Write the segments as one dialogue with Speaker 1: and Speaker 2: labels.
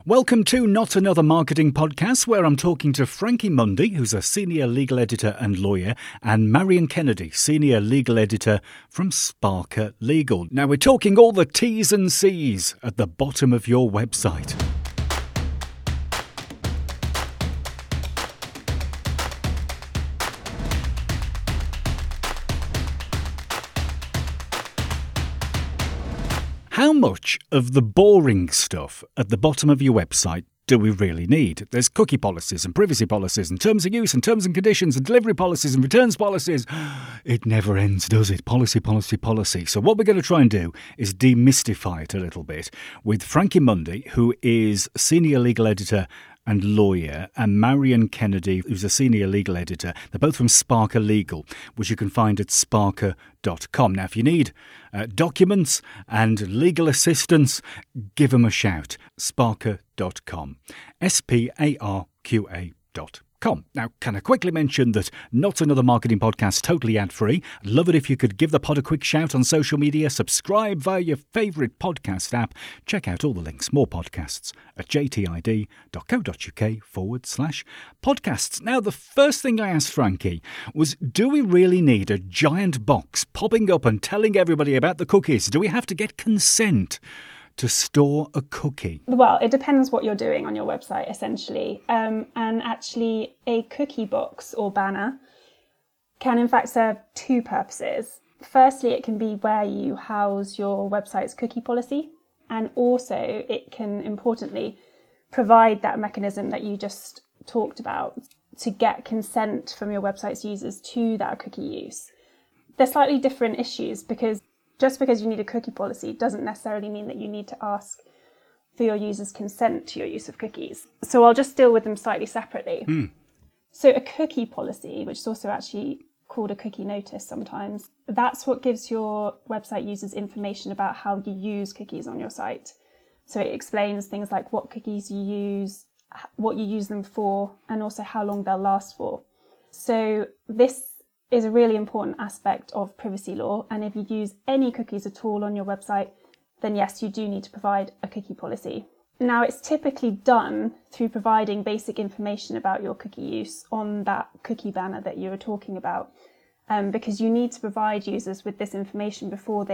Speaker 1: Welcome to Not Another Marketing Podcast, where I'm talking to Frankie Mundy, who's a senior legal editor and lawyer, and Marion Kennedy, senior legal editor from Sparker Legal. Now, we're talking all the T's and C's at the bottom of your website. How much of the boring stuff at the bottom of your website do we really need? There's cookie policies and privacy policies and terms of use and terms and conditions and delivery policies and returns policies. It never ends, does it? Policy, policy, policy. So what we're going to try and do is demystify it a little bit with Frankie Mundy, who is senior legal editor and lawyer, and Marion Kennedy, who's a senior legal editor. They're both from Sparker Legal, which you can find at sparker.com. Now, if you need documents and legal assistance, give them a shout. Sparker.com. SPARQA.com. Now, can I quickly mention that Not Another Marketing Podcast, totally ad-free. I'd love it if you could give the pod a quick shout on social media, subscribe via your favourite podcast app, check out all the links, more podcasts at jtid.co.uk/podcasts. Now, the first thing I asked Frankie was, do we really need a giant box popping up and telling everybody about the cookies? Do we have to get consent to store a cookie?
Speaker 2: Well, it depends what you're doing on your website, essentially. And actually, a cookie box or banner can in fact serve two purposes. Firstly, it can be where you house your website's cookie policy. And also, it can, importantly, provide that mechanism that you just talked about to get consent from your website's users to that cookie use. They're slightly different issues because just because you need a cookie policy doesn't necessarily mean that you need to ask for your users' consent to your use of cookies. So I'll just deal with them slightly separately. So a cookie policy, which is also actually called a cookie notice sometimes, that's what gives your website users information about how you use cookies on your site. So it explains things like what cookies you use, what you use them for, and also how long they'll last for. So this is a really important aspect of privacy law, and if you use any cookies at all on your website, then yes, you do need to provide a cookie policy. Now, it's typically done through providing basic information about your cookie use on that cookie banner that you were talking about, because you need to provide users with this information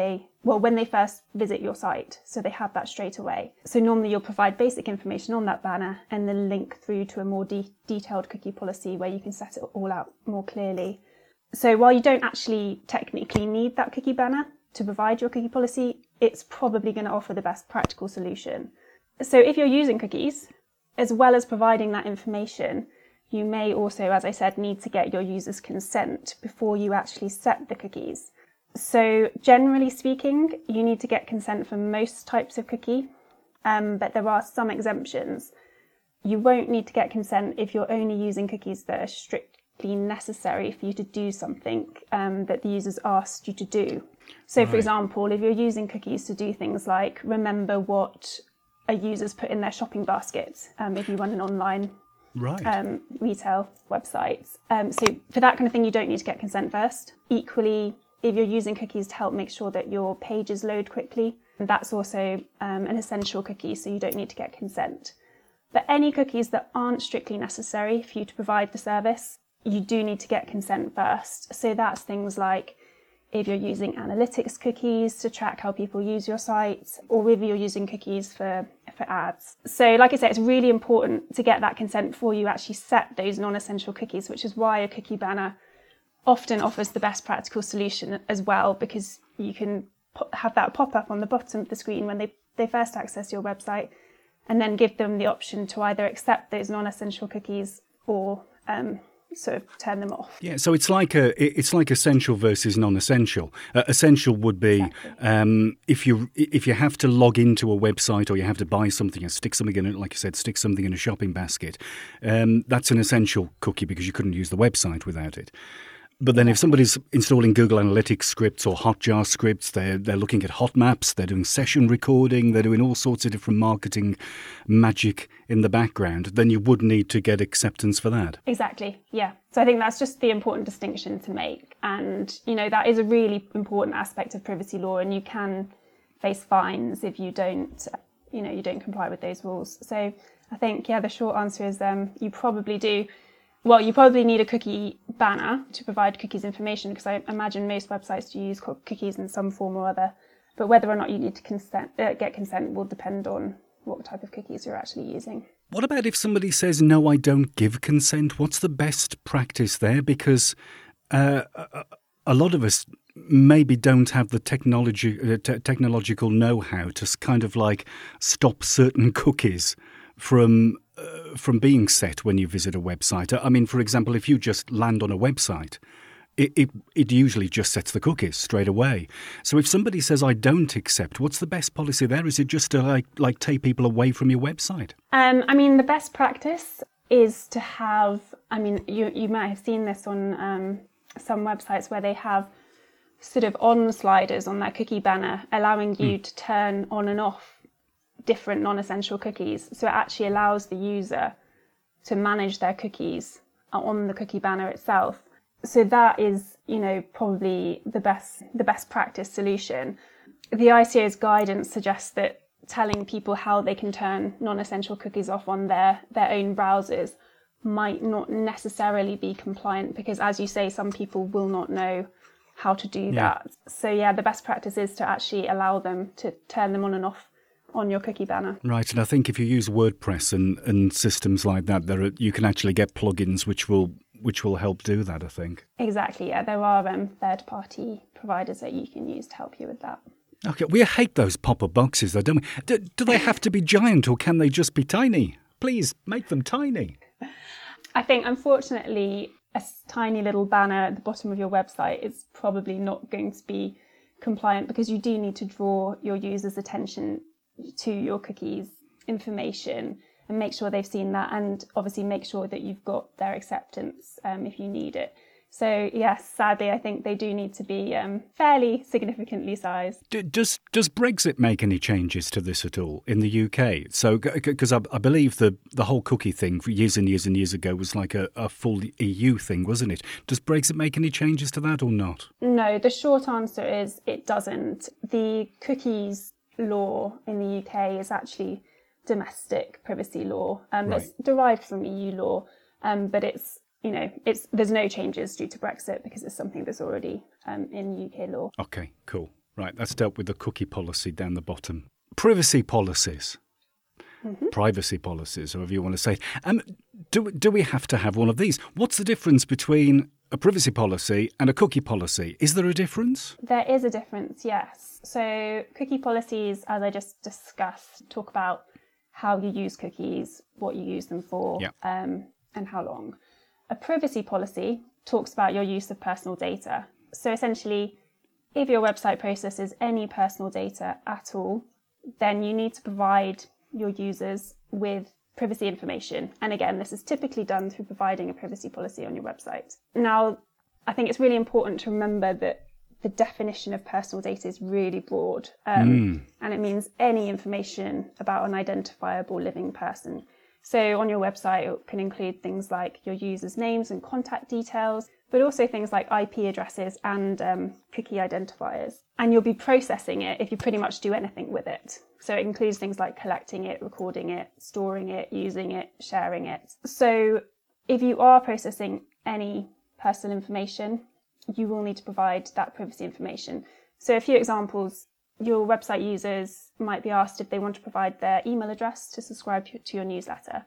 Speaker 2: when they first visit your site, so they have that straight away. So normally you'll provide basic information on that banner and then link through to a more detailed cookie policy where you can set it all out more clearly. So while you don't actually technically need that cookie banner to provide your cookie policy, it's probably going to offer the best practical solution. So if you're using cookies, as well as providing that information, you may also, as I said, need to get your users' consent before you actually set the cookies. So generally speaking, you need to get consent for most types of cookie, but there are some exemptions. You won't need to get consent if you're only using cookies that are strictly necessary for you to do something that the users asked you to do. So, for example, if you're using cookies to do things like remember what a user's put in their shopping basket, if you run an online retail website. So for that kind of thing, you don't need to get consent first. Equally, if you're using cookies to help make sure that your pages load quickly, that's also an essential cookie, so you don't need to get consent. But any cookies that aren't strictly necessary for you to provide the service, you do need to get consent first. So that's things like if you're using analytics cookies to track how people use your site, or if you're using cookies for ads. So like I said, it's really important to get that consent before you actually set those non-essential cookies, which is why a cookie banner often offers the best practical solution as well, because you can have that pop up on the bottom of the screen when they first access your website, and then give them the option to either accept those non-essential cookies or sort of turn them off.
Speaker 1: Yeah, so it's like essential versus non-essential. Essential would be if you have to log into a website or you have to buy something and stick something in it, like you said, stick something in a shopping basket. That's an essential cookie because you couldn't use the website without it. But then if somebody's installing Google Analytics scripts or Hotjar scripts, they're looking at hot maps, they're doing session recording, they're doing all sorts of different marketing magic in the background, then you would need to get acceptance for that.
Speaker 2: Exactly, yeah. So I think that's just the important distinction to make. And, that is a really important aspect of privacy law, and you can face fines if you don't you don't comply with those rules. So I think, the short answer is you probably do. Well, you probably need a cookie banner to provide cookies information, because I imagine most websites do use cookies in some form or other. But whether or not you need to get consent will depend on what type of cookies you're actually using.
Speaker 1: What about if somebody says, no, I don't give consent? What's the best practice there? Because a lot of us maybe don't have the technological know-how to kind of like stop certain cookies from being set when you visit a website. I mean, for example, if you just land on a website, it usually just sets the cookies straight away. So if somebody says, I don't accept, what's the best policy there? Is it just to like take people away from your website?
Speaker 2: I mean, the best practice is to have, you might have seen this on some websites where they have sort of on sliders on their cookie banner, allowing you to turn on and off different non-essential cookies. So it actually allows the user to manage their cookies on the cookie banner itself. So that is, probably the best practice solution. The ICO's guidance suggests that telling people how they can turn non-essential cookies off on their own browsers might not necessarily be compliant, because, as you say, some people will not know how to do that. So the best practice is to actually allow them to turn them on and off on your cookie banner. Right,
Speaker 1: and I think if you use WordPress and systems like that, you can actually get plugins which will help do that, I think.
Speaker 2: Exactly, there are third-party providers that you can use to help you with that.
Speaker 1: Okay, we hate those pop-up boxes though, don't we? Do they have to be giant, or can they just be tiny? Please, make them tiny.
Speaker 2: I think, unfortunately, a tiny little banner at the bottom of your website is probably not going to be compliant, because you do need to draw your users' attention to your cookies information and make sure they've seen that, and obviously make sure that you've got their acceptance if you need it. So yes, sadly, I think they do need to be fairly significantly sized.
Speaker 1: Does Brexit make any changes to this at all in the UK? So, because I believe the whole cookie thing for years and years and years ago was like a full EU thing, wasn't it? Does Brexit make any changes to that or not?
Speaker 2: No, the short answer is it doesn't. The cookies law in the UK is actually domestic privacy law. It's derived from EU law, but there's no changes due to Brexit, because it's something that's already in UK law.
Speaker 1: Okay, cool. Right, that's dealt with the cookie policy down the bottom. Privacy policies. Mm-hmm. Privacy policies, or however you want to say. Do we have to have one of these? What's the difference between a privacy policy and a cookie policy? Is there a difference?
Speaker 2: There is a difference, yes. So cookie policies, as I just discussed, talk about how you use cookies, what you use them for, and how long. A privacy policy talks about your use of personal data. So essentially, if your website processes any personal data at all, then you need to provide your users with privacy information. And again, this is typically done through providing a privacy policy on your website. Now, I think it's really important to remember that the definition of personal data is really broad, and it means any information about an identifiable living person. So on your website, it can include things like your users' names and contact details, but also things like IP addresses and cookie identifiers. And you'll be processing it if you pretty much do anything with it. So it includes things like collecting it, recording it, storing it, using it, sharing it. So if you are processing any personal information, you will need to provide that privacy information. So a few examples: your website users might be asked if they want to provide their email address to subscribe to your newsletter.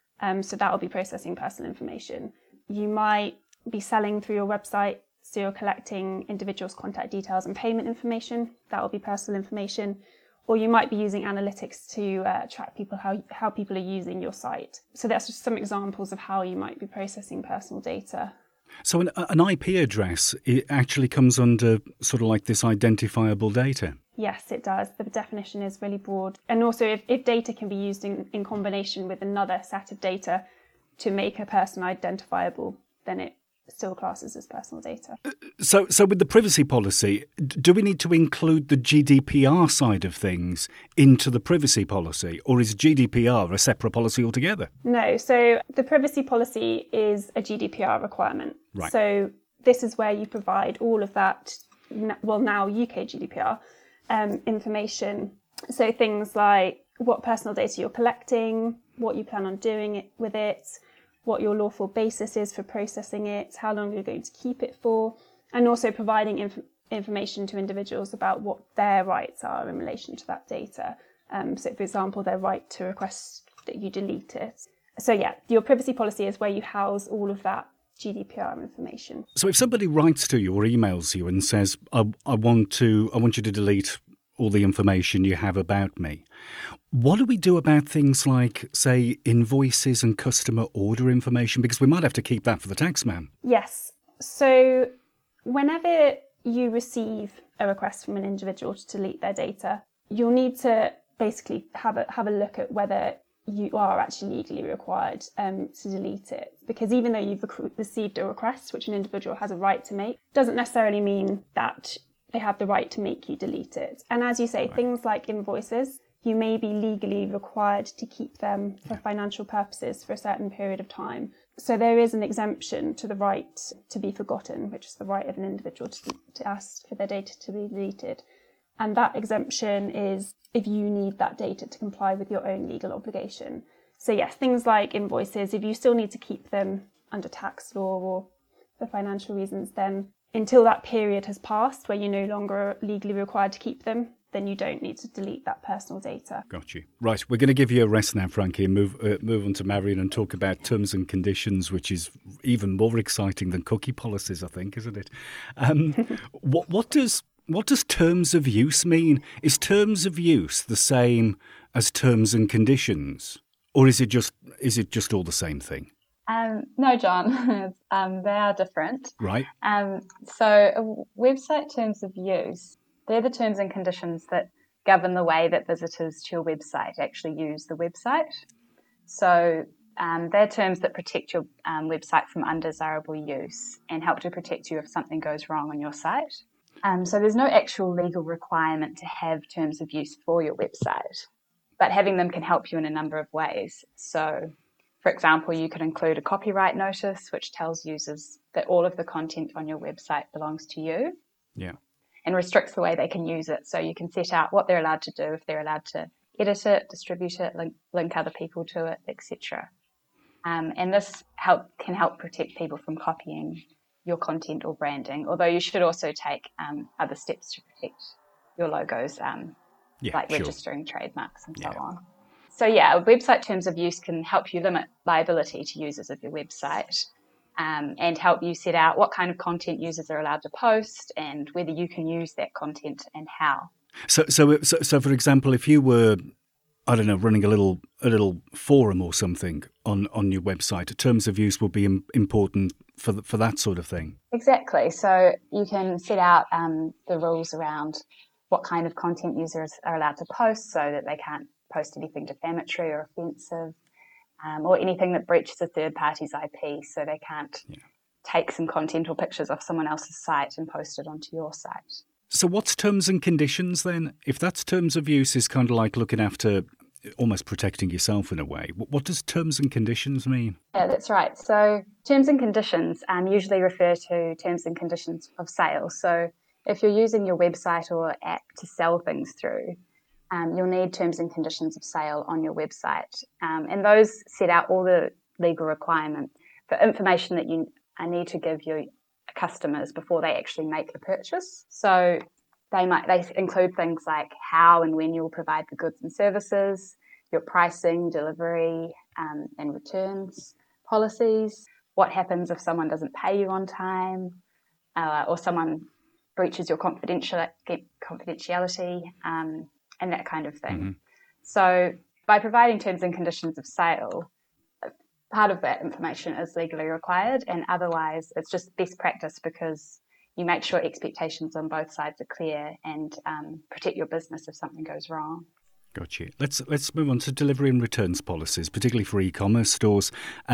Speaker 2: So that will be processing personal information. You might be selling through your website, so you're collecting individuals' contact details and payment information. That will be personal information. Or you might be using analytics to track people, how people are using your site. So that's just some examples of how you might be processing personal data.
Speaker 1: So an IP address, it actually comes under sort of like this identifiable data?
Speaker 2: Yes, it does. The definition is really broad. And also, if data can be used in combination with another set of data to make a person identifiable, then it still classes as personal data.
Speaker 1: So with the privacy policy, do we need to include the GDPR side of things into the privacy policy, or is GDPR a separate policy altogether?
Speaker 2: No, so the privacy policy is a GDPR requirement.
Speaker 1: Right.
Speaker 2: So this is where you provide all of that, well, now UK GDPR information. So things like what personal data you're collecting, what you plan on doing with it, what your lawful basis is for processing it, how long you're going to keep it for, and also providing information to individuals about what their rights are in relation to that data. So, for example, their right to request that you delete it. So, yeah, your privacy policy is where you house all of that GDPR information.
Speaker 1: So if somebody writes to you or emails you and says, I want you to delete all the information you have about me, what do we do about things like, say, invoices and customer order information? Because we might have to keep that for the tax man.
Speaker 2: Yes. So whenever you receive a request from an individual to delete their data, you'll need to basically have a look at whether you are actually legally required to delete it. Because even though you've received a request, which an individual has a right to make, doesn't necessarily mean that they have the right to make you delete it. And as you say, things like invoices, you may be legally required to keep them for financial purposes for a certain period of time. So there is an exemption to the right to be forgotten, which is the right of an individual to ask for their data to be deleted. And that exemption is if you need that data to comply with your own legal obligation. So yes, things like invoices, if you still need to keep them under tax law or for financial reasons, then until that period has passed where you're no longer legally required to keep them, then you don't need to delete that personal data.
Speaker 1: Got you. Right, we're going to give you a rest now, Frankie, and move on to Marion and talk about terms and conditions, which is even more exciting than cookie policies, I think, isn't it? What does terms of use mean? Is terms of use the same as terms and conditions, or is it just all the same thing?
Speaker 3: No, John. They are different.
Speaker 1: Right.
Speaker 3: So website terms of use, they're the terms and conditions that govern the way that visitors to your website actually use the website. So they're terms that protect your website from undesirable use and help to protect you if something goes wrong on your site. So there's no actual legal requirement to have terms of use for your website, but having them can help you in a number of ways. So, for example, you could include a copyright notice, which tells users that all of the content on your website belongs to you.
Speaker 1: Yeah.
Speaker 3: And restricts the way they can use it. So you can set out what they're allowed to do, if they're allowed to edit it, distribute it, link other people to it, etc. And this can help protect people from copying your content or branding, although you should also take other steps to protect your logos, registering trademarks and so on. So website terms of use can help you limit liability to users of your website. And help you set out what kind of content users are allowed to post and whether you can use that content and how.
Speaker 1: So for example, if you were, I don't know, running a little forum or something on your website, terms of use will be important for that sort of thing.
Speaker 3: Exactly. So you can set out the rules around what kind of content users are allowed to post, so that they can't post anything defamatory or offensive. Or anything that breaches a third party's IP, so they can't take some content or pictures off someone else's site and post it onto your site.
Speaker 1: So what's terms and conditions then? If that's terms of use is kind of like looking after, almost protecting yourself in a way, what does terms and conditions mean?
Speaker 3: Yeah, that's right. So terms and conditions usually refer to terms and conditions of sale. So if you're using your website or app to sell things through, you'll need terms and conditions of sale on your website. And those set out all the legal requirements for information that you need to give your customers before they actually make the purchase. So they include things like how and when you will provide the goods and services, your pricing, delivery, and returns policies, what happens if someone doesn't pay you on time, or someone breaches your confidentiality, and that kind of thing. Mm-hmm. So by providing terms and conditions of sale, part of that information is legally required, and otherwise it's just best practice because you make sure expectations on both sides are clear and protect your business if something goes wrong.
Speaker 1: Got you. Let's move on to delivery and returns policies, particularly for e-commerce stores.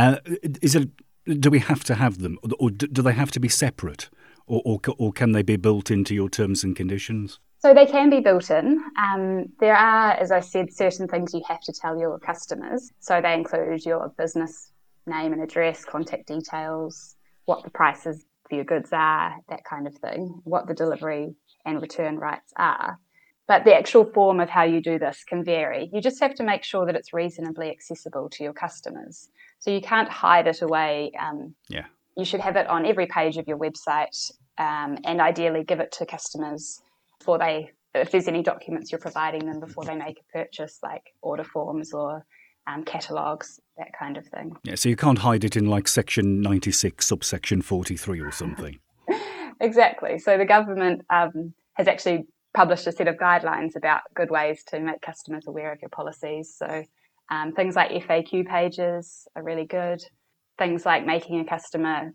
Speaker 1: Do we have to have them, or do they have to be separate, or can they be built into your terms and conditions?
Speaker 3: So they can be built in. There are, as I said, certain things you have to tell your customers. So they include your business name and address, contact details, what the prices for your goods are, that kind of thing, what the delivery and return rights are. But the actual form of how you do this can vary. You just have to make sure that it's reasonably accessible to your customers. So you can't hide it away. You should have it on every page of your website, and ideally give it to customers before if there's any documents you're providing them before they make a purchase, like order forms or catalogues, that kind of thing.
Speaker 1: Yeah, so you can't hide it in like section 96, subsection 43 or something.
Speaker 3: Exactly. So the government has actually published a set of guidelines about good ways to make customers aware of your policies. So things like FAQ pages are really good. Things like making a customer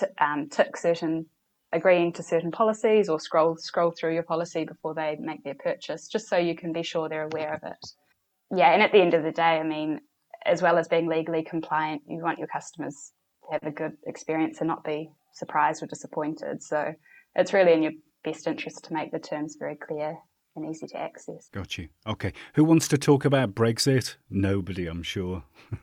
Speaker 3: agreeing to certain policies, or scroll through your policy before they make their purchase, just so you can be sure they're aware of it. Yeah, and at the end of the day, I mean, as well as being legally compliant, you want your customers to have a good experience and not be surprised or disappointed. So it's really in your best interest to make the terms very clear and easy to access.
Speaker 1: Got you. Okay. Who wants to talk about Brexit? Nobody, I'm sure.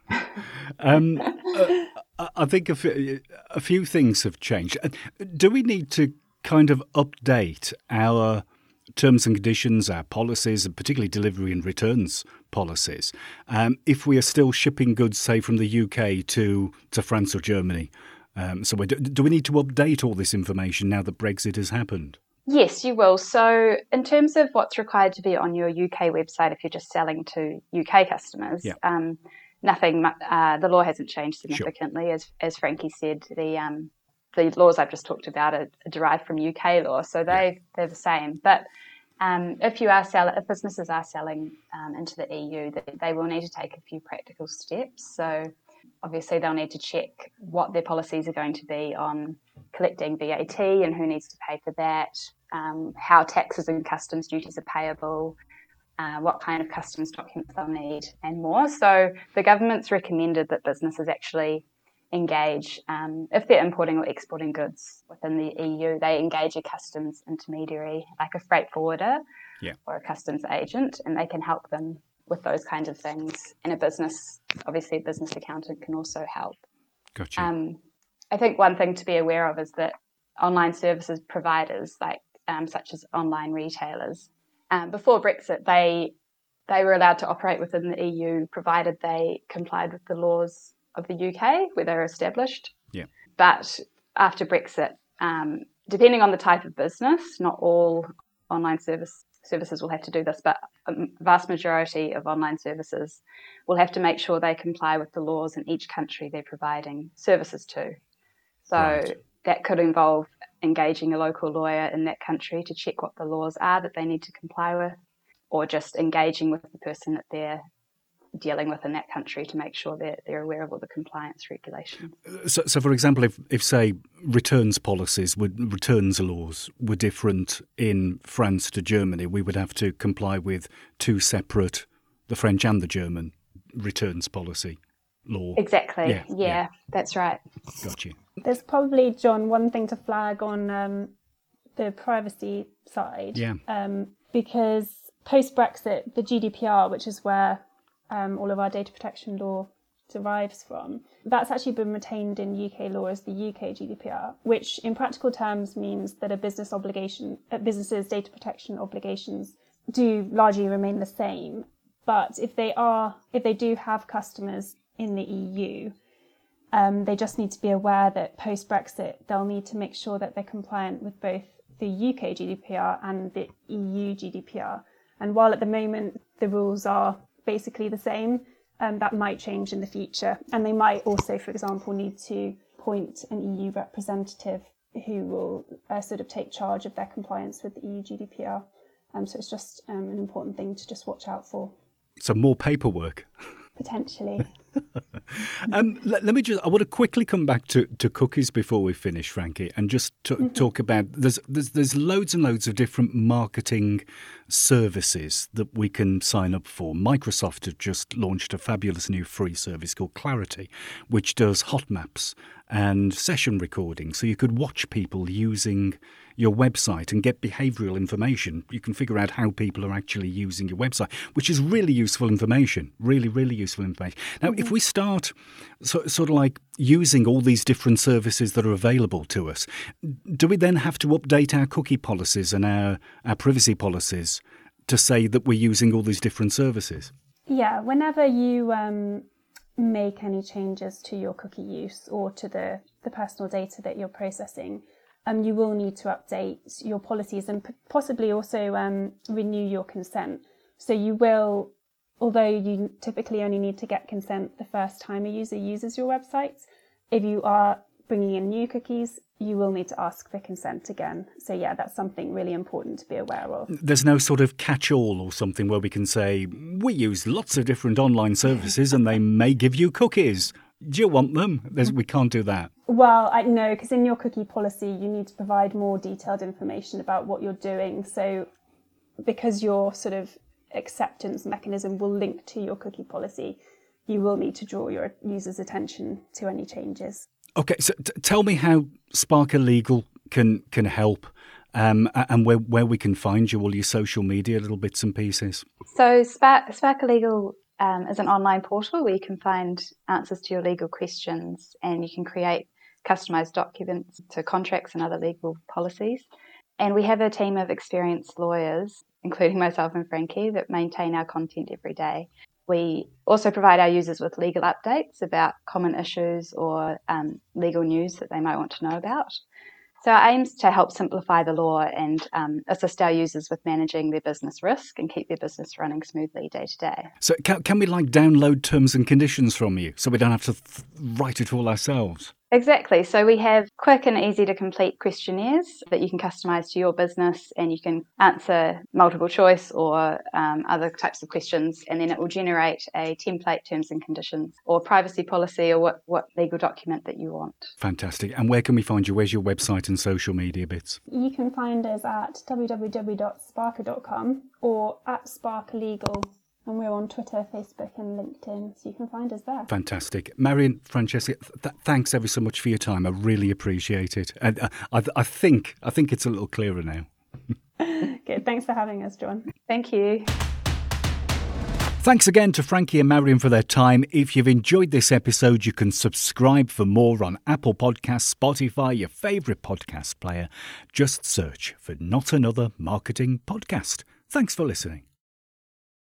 Speaker 1: I think a few things have changed. Do we need to kind of update our terms and conditions, our policies, and particularly delivery and returns policies, if we are still shipping goods, say, from the UK to France or Germany? So do we need to update all this information now that Brexit has happened?
Speaker 3: Yes, you will. So in terms of what's required to be on your UK website if you're just selling to UK customers, nothing. The law hasn't changed significantly. Sure. As Frankie said, the laws I've just talked about are derived from UK law, so they're the same. But if businesses are selling into the EU, they will need to take a few practical steps. So obviously they'll need to check what their policies are going to be on collecting VAT and who needs to pay for that, how taxes and customs duties are payable, what kind of customs documents they'll need, and more. So the government's recommended that businesses actually engage, if they're importing or exporting goods within the EU, they engage a customs intermediary, like a freight forwarder or a customs agent, and they can help them with those kinds of things. And a business accountant can also help.
Speaker 1: Gotcha.
Speaker 3: I think one thing to be aware of is that online services providers, such as online retailers, before Brexit, they were allowed to operate within the EU provided they complied with the laws of the UK where they were established.
Speaker 1: Yeah.
Speaker 3: But after Brexit, depending on the type of business, not all online services will have to do this, but a vast majority of online services will have to make sure they comply with the laws in each country they're providing services to. So that could involve engaging a local lawyer in that country to check what the laws are that they need to comply with, or just engaging with the person that they're dealing with in that country to make sure that they're aware of all the compliance regulations.
Speaker 1: So for example, if say returns laws were different in France to Germany, we would have to comply with two separate, the French and the German returns policy law.
Speaker 3: Exactly. Yeah, that's right.
Speaker 1: Got you.
Speaker 2: There's probably, John, one thing to flag on the privacy side.
Speaker 1: Yeah.
Speaker 2: Because post-Brexit, the GDPR, which is where all of our data protection law derives from, that's actually been retained in UK law as the UK GDPR, which in practical terms means that a business's data protection obligations do largely remain the same. But if they do have customers in the EU, they just need to be aware that post-Brexit, they'll need to make sure that they're compliant with both the UK GDPR and the EU GDPR. And while at the moment the rules are basically the same, that might change in the future. And they might also, for example, need to appoint an EU representative who will sort of take charge of their compliance with the EU GDPR. So it's just an important thing to just watch out for.
Speaker 1: So more paperwork.
Speaker 2: Potentially.
Speaker 1: Let me I want to quickly come back to cookies before we finish, Frankie, and just talk about there's loads and loads of different marketing services that we can sign up for. Microsoft have just launched a fabulous new free service called Clarity, which does hot maps and session recording, so you could watch people using your website and get behavioural information. You can figure out how people are actually using your website, which is really useful information, really, really useful information. Now, if we start sort of like using all these different services that are available to us, do we then have to update our cookie policies and our privacy policies to say that we're using all these different services?
Speaker 2: Yeah, whenever you make any changes to your cookie use or to the personal data that you're processing, you will need to update your policies and possibly also renew your consent. So you will, although you typically only need to get consent the first time a user uses your website, if you are bringing in new cookies, you will need to ask for consent again. So yeah, that's something really important to be aware of.
Speaker 1: There's no sort of catch-all or something where we can say, we use lots of different online services and they may give you cookies. Do you want them? We can't do that.
Speaker 2: Well, I know, because in your cookie policy, you need to provide more detailed information about what you're doing. So because your sort of acceptance mechanism will link to your cookie policy, you will need to draw your users' attention to any changes.
Speaker 1: Okay, so tell me how Sparker Legal can help and where we can find you, all your social media, little bits and pieces.
Speaker 3: So Sparker Legal is an online portal where you can find answers to your legal questions, and you can create customised documents to contracts and other legal policies. And we have a team of experienced lawyers, including myself and Frankie, that maintain our content every day. We also provide our users with legal updates about common issues or legal news that they might want to know about. So our aim is to help simplify the law and assist our users with managing their business risk and keep their business running smoothly day to day.
Speaker 1: So can we download terms and conditions from you so we don't have to write it all ourselves?
Speaker 3: Exactly. So we have quick and easy to complete questionnaires that you can customise to your business, and you can answer multiple choice or other types of questions, and then it will generate a template terms and conditions or privacy policy or what legal document that you want.
Speaker 1: Fantastic. And where can we find you? Where's your website and social media bits?
Speaker 2: You can find us at www.sparker.com or at Sparker Legal. And we're on Twitter, Facebook and LinkedIn, so you can find us there.
Speaker 1: Fantastic. Marion, Francesca, thanks ever so much for your time. I really appreciate it. And I think it's a little clearer now.
Speaker 2: Good. Thanks for having us, John.
Speaker 3: Thank you.
Speaker 1: Thanks again to Frankie and Marion for their time. If you've enjoyed this episode, you can subscribe for more on Apple Podcasts, Spotify, your favourite podcast player. Just search for Not Another Marketing Podcast. Thanks for listening.